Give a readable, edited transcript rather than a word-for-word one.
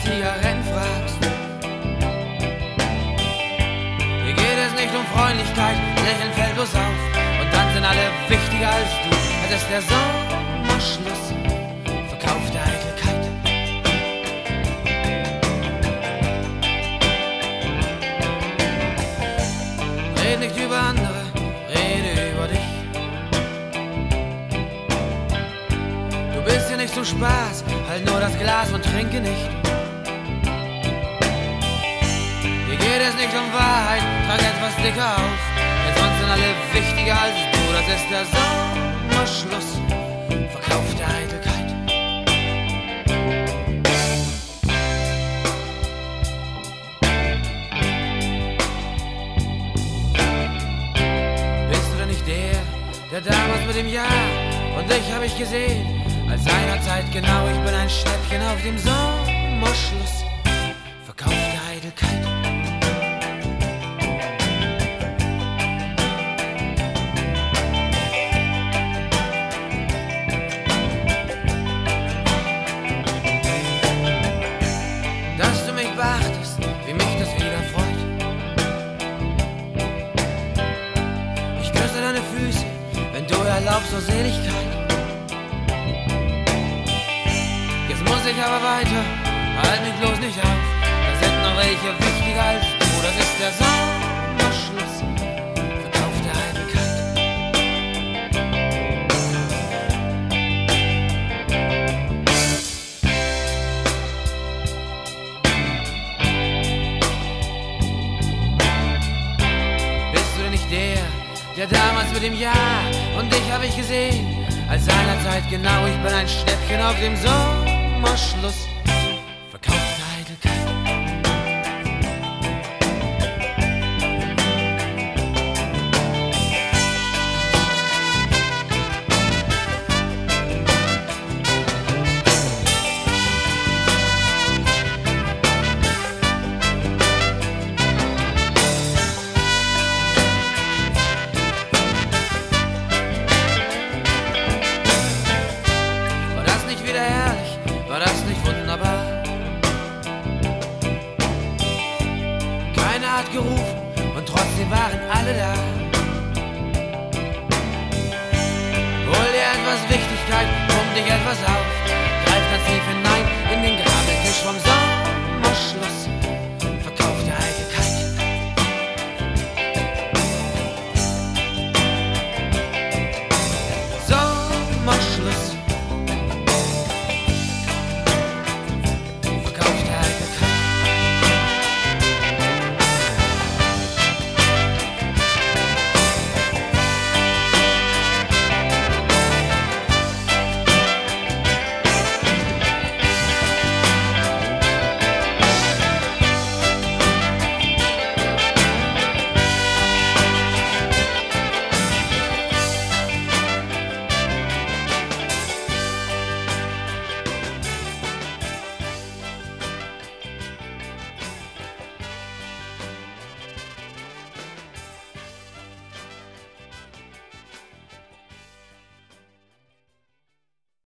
Zigaretten fragst. Hier geht es nicht um Freundlichkeit, Lächeln fällt bloß auf. Und dann sind alle wichtiger als du. Es ist der Sommerschluss, Verkauf der Eitelkeit. Red nicht über andere, rede über dich. Du bist hier nicht zum Spaß, halt nur das Glas und trinke nicht. Hier geht es nicht um Wahrheit, trag etwas dicker auf. Denn sonst sind alle wichtiger als du. Das ist der Sommerschluss, Verkauf der Eitelkeit. Bist du denn nicht der damals mit dem Ja? Und dich hab ich gesehen, als seinerzeit genau. Ich bin ein Schnäppchen auf dem Sommerschluss, Verkauf der Eitelkeit. Dass du mich beachtest, wie mich das wieder freut. Ich küsse deine Füße, wenn du erlaubst, so Seligkeit. Jetzt muss ich aber weiter, halt mich bloß nicht auf. Da sind noch welche wichtiger als du. Das ist der Sommerschluss, Verkauf der Eitelkeit. Bist du denn nicht der damals mit dem Ja? Und dich hab ich gesehen, als seinerzeit genau. Ich bin ein Schnäppchen auf dem Sommerschluss, Verkauf der Eitelkeit. War das nicht wunderbar? Keiner hat gerufen und trotzdem waren alle da. Hol dir etwas Wichtigkeit, pump dich etwas auf. Greif ganz tief hinein in den Grabentisch vom Sommer.